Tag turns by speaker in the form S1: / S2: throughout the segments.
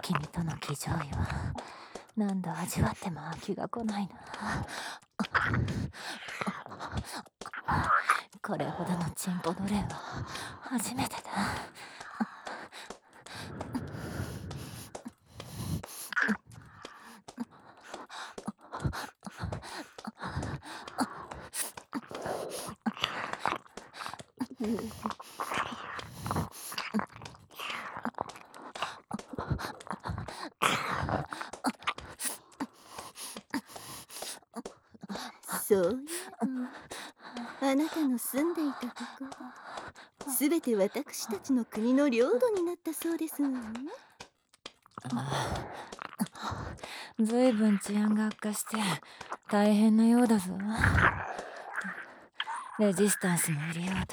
S1: 君との騎乗位は何度味わっても飽きが来ないな。これほどのチンポ奴隷は初めてだ。
S2: そういえば、あなたの住んでいたところ、すべて私たちの国の領土になったそうですわね。
S1: ずいぶん治安が悪化して大変なようだぞ。レジスタンスも入れようと。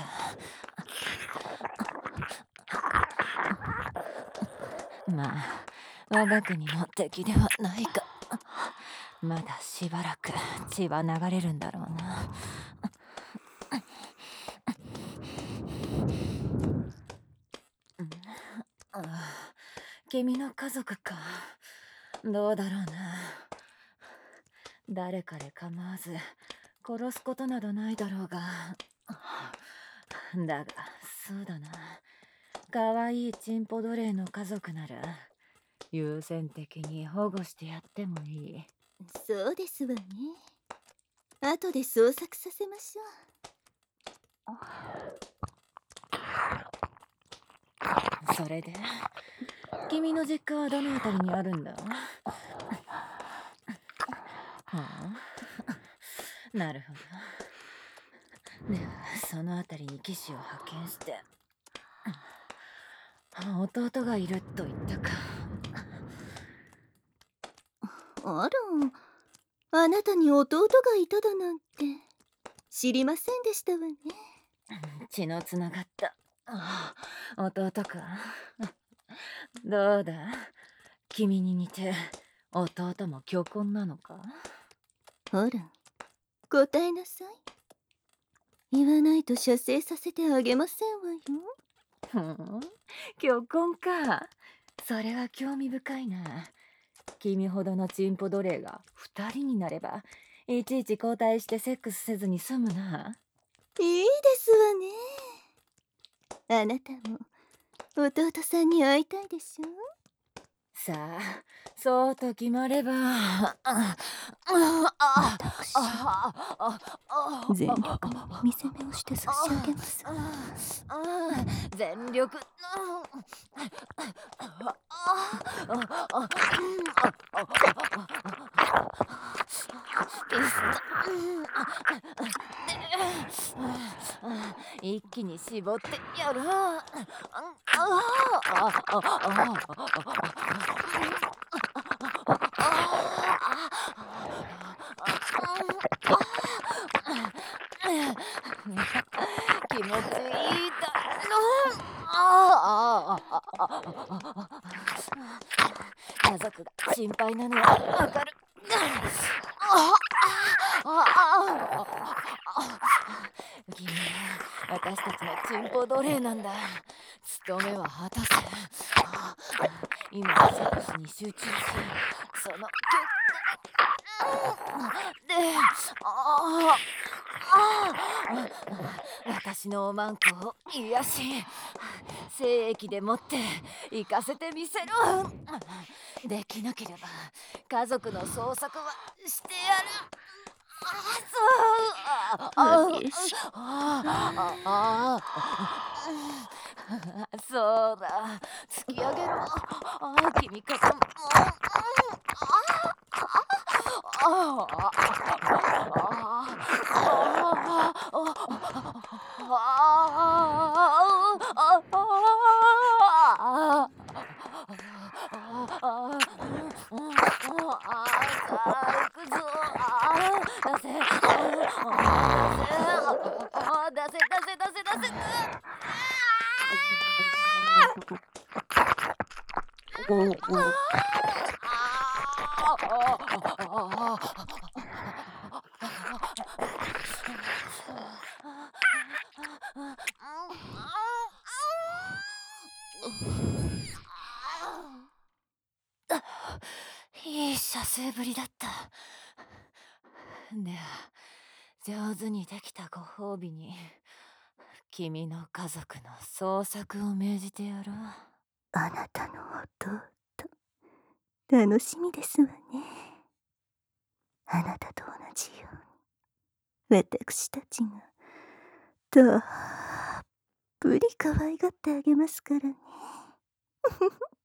S1: まあ我が国の敵ではないか。まだしばらく血は流れるんだろうな。君の家族か。どうだろうな。誰彼構わず殺すことなどないだろうが。だがそうだな。可愛いチンポ奴隷の家族なら優先的に保護してやってもいい。
S2: そうですわね。後で捜索させましょ
S1: う。それで君の実家はどのあたりにあるんだ？なるほど。ではそのあたりに騎士を派遣して。弟がいると言ったか。
S2: あら、あなたに弟がいただなんて知りませんでしたわね。
S1: 血のつながった弟か。どうだ、君に似て弟も巨根なのか？
S2: ほら、答えなさい。言わないと射精させてあげませんわよ。
S1: 巨根か。それは興味深いな。君ほどのチンポ奴隷が2人になればいちいち交代してセックスせずに済むな。
S2: いいですわね。あなたも弟さんに会いたいでしょ？
S1: さあ、そうと決まれば。
S2: 全力の見せ目をして差し上げます。
S1: 全力。一気に絞ってやろう。気持ちいいだろ。家族が心配なのはわかる。君は私たちのチンポ奴隷なんだ。務めは果たせ。今はセックスに集中し、そので、私のおまんこを癒し、精液でもって行かせてみせろ。できなければ家族の捜索はしてやる。そうだ、突き上げろ。君からも。 いい射精ぶりだった。では上手にできたご褒美に君の家族の捜索を命じてやろう。
S2: あなたの弟、楽しみですわね。あなたと同じように私たちがたっぷり可愛がってあげますからね。